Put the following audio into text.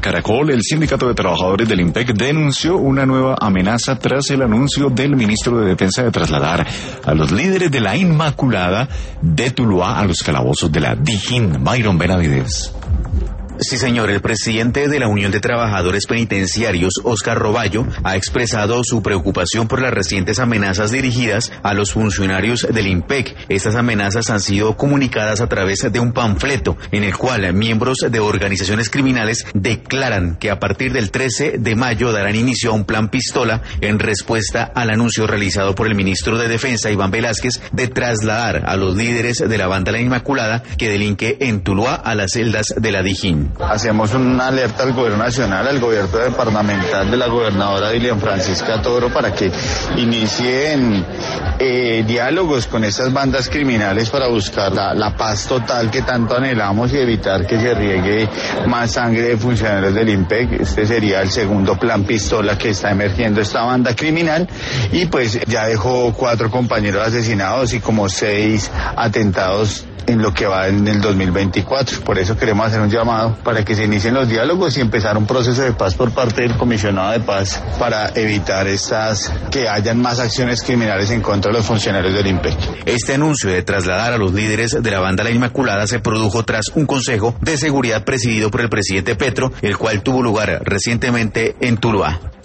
Caracol, el Sindicato de Trabajadores del IMPEC denunció una nueva amenaza tras el anuncio del ministro de Defensa de trasladar a los líderes de la Inmaculada de Tuluá a los calabozos de la Dijín. Byron Benavides. Sí, señor. El presidente de la Unión de Trabajadores Penitenciarios, Óscar Roballo, ha expresado su preocupación por las recientes amenazas dirigidas a los funcionarios del IMPEC. Estas amenazas han sido comunicadas a través de un panfleto en el cual miembros de organizaciones criminales declaran que a partir del 13 de mayo darán inicio a un plan pistola en respuesta al anuncio realizado por el ministro de Defensa, Iván Velázquez, de trasladar a los líderes de la banda La Inmaculada que delinque en Tuluá a las celdas de la Dijín. Hacemos una alerta al gobierno nacional, al gobierno departamental de la gobernadora Dilian Francisca Toro para que inicien diálogos con estas bandas criminales para buscar la paz total que tanto anhelamos y evitar que se riegue más sangre de funcionarios del IMPEC. Este sería el segundo plan pistola que está emergiendo esta banda criminal y pues ya dejó 4 compañeros asesinados y como 6 atentados en lo que va en el 2024. Por eso queremos hacer un llamado para que se inicien los diálogos y empezar un proceso de paz por parte del comisionado de paz para evitar que hayan más acciones criminales en contra de los funcionarios del IMPEC. Este anuncio de trasladar a los líderes de la banda La Inmaculada se produjo tras un consejo de seguridad presidido por el presidente Petro, el cual tuvo lugar recientemente en Tuluá.